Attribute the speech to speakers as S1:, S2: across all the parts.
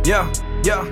S1: یا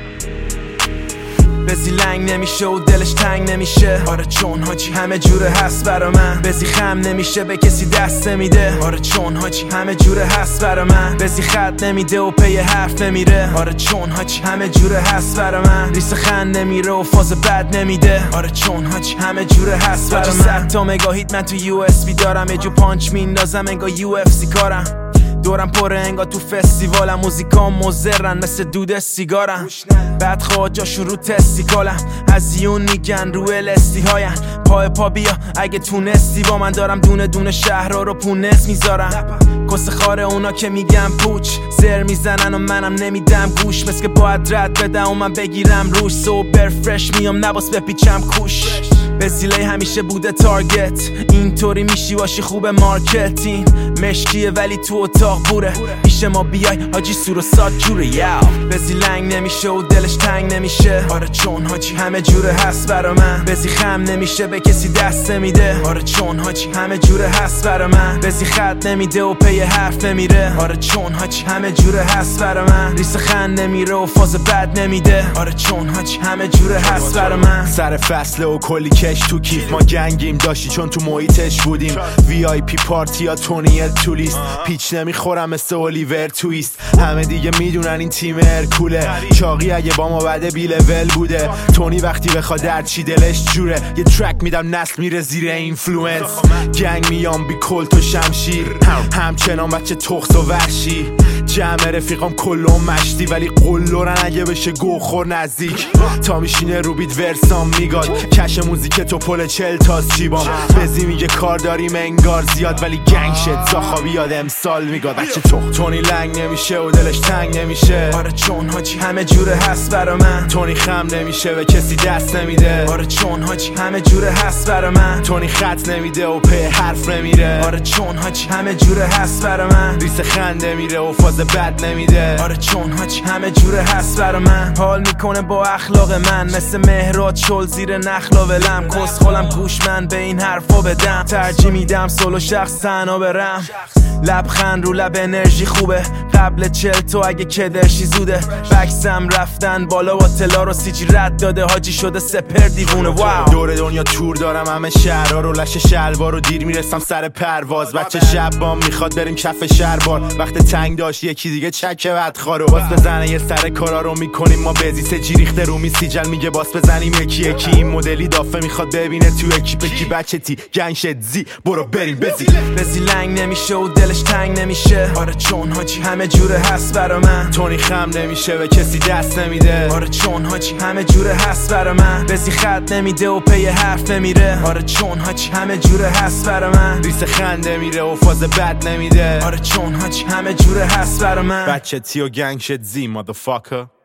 S1: بزی لنگ نمیشه و دلش تنگ نمیشه. آره چون حاجی همه جوره هست برا من. بزی خم نمیشه به کسی دست نمیده. آره چون حاجی همه جوره هست برا من. بزی خط نمیده و پی حرف نمیره. آره چون حاجی همه جوره هست برا من. ریس خند نمیره و فاز بد نمیده. آره چون حاجی همه جوره هست برا من. 100 تا مگاهیت من تو USB دارم. یه جو پانچ میندازم انگار UFC کارم. دورم پره انگار تو فستیوالم. موزیکام مزرن مثل دود سیگارم. بعد خواجاشون رو تستیکالم. از یون میگن رو الستی هاین. پا بیا اگه تونستی با من. دارم دونه دونه شهرها رو پونس میذارم. کس خاره اونا که میگم پوچ زر میزنن و منم نمیدم گوش. مثل که باید رد بدم و من بگیرم روش. سوبر فرش میام نباس بپیچم کوش. بزیله همیشه بوده تارگت. اینطوری میشی باشی خوب مارکتین. مشکیه ولی تو اتاق بوره. پیش ما بیای حاجی سور و سات جوره. بزی لنگ نمیشه و دلش تنگ نمیشه. آره چون حاجی همه جوره هست برا من. بزی خم نمیشه به کسی دست نمیده. آره چون حاجی همه جوره هست برا من. بزی خط نمیده و پی حرف نمیره. آره چون حاجی همه جوره هست برا من. ریس خند نمیره و فاز بد نمیده. آره چون حاجی همه جوره هست برا من.
S2: سر فصله و کلی کش تو کیف ما گنگیم داشتی چون تو محیطش بودیم. VIP پارتی یا تونی تولیست. پیچ نمیخورم مثل اولیور تویست. همه دیگه میدونن این تیم هرکوله. چاقی اگه با ما بده بی لول بوده. تونی وقتی بخواد درچی دلش جوره. یه ترک میدم نسل میره زیر اینفلوئنس. گنگ میام بی کلت و شمشیر. همچنان بچه تخت و وحشی. جمع رفیقام کلون مشتی ولی قلورن اگه بشه گوخور نزدیک. تا میشینه رو بیت ورسام میگاد. کش موزیک تو پل 40 تاز چیبام. بزی میگه کار داریم انگار زیاد ولی گنگ شد زاخابی یاد امسال میگاد. بچه تونی لنگ نمیشه و دلش تنگ نمیشه.
S1: آره چون حاجی همه جوره هست برا من.
S2: تونی خم نمیشه به کسی دست نمیده.
S1: آره چون حاجی همه جوره هست برا من.
S2: تونی خط نمیده و پی حرف نمیره.
S1: آره چون حاجی همه جوره هست برا من.
S2: ریس خنده میره و فاز بد نمیده.
S1: آره چون حاجی همه جوره هست برا من. حال میکنه با اخلاق من. مثل مهراد شل زیر نخلا ولم. کس خولم گوش من به این حرفا بدم. ترجیح میدم سولو شخص تنها برم. لبخند رو لب انرژی خوبه. قبل 40 تو اگه کدرشی زوده. بکسم رفتن بالا و تلا رو سیچی رد داده. حاجی شده سپر دیوونه. واو
S2: دور دنیا تور دارم همه شهرها رو. لش شلوار رو دیر میرسم سر پرواز. بچه شب بام میخواد بریم کف شهربار. وقت تنگ داشت یکی دیگه چکه بدخوارو. باس بزنه یه سر کارا رو میکنیم ما. بزی سجی ریخته رو میسیجل میگه باس بزنیم یکی یکی. این مدلی دافه میخواد ببینه تو اکیپ کی. بچه تی گنگ شد زی برو بریم
S1: بزی لنگ نمیشه و دلش تنگ نمیشه. آره چون حاجی همه جوره هست برا من.
S2: تونی خم نمیشه به کسی دست نمیده.
S1: آره چون حاجی همه جوره هست برا من. بزی خط نمیده و پی حرف نمیره. آره چون حاجی همه جوره هست برا من.
S2: ریس خنده میره و فاز بد نمیده.
S1: آره چون حاجی همه جوره هست برا من.
S2: بچه تی و گنگ شد زی motherfucker.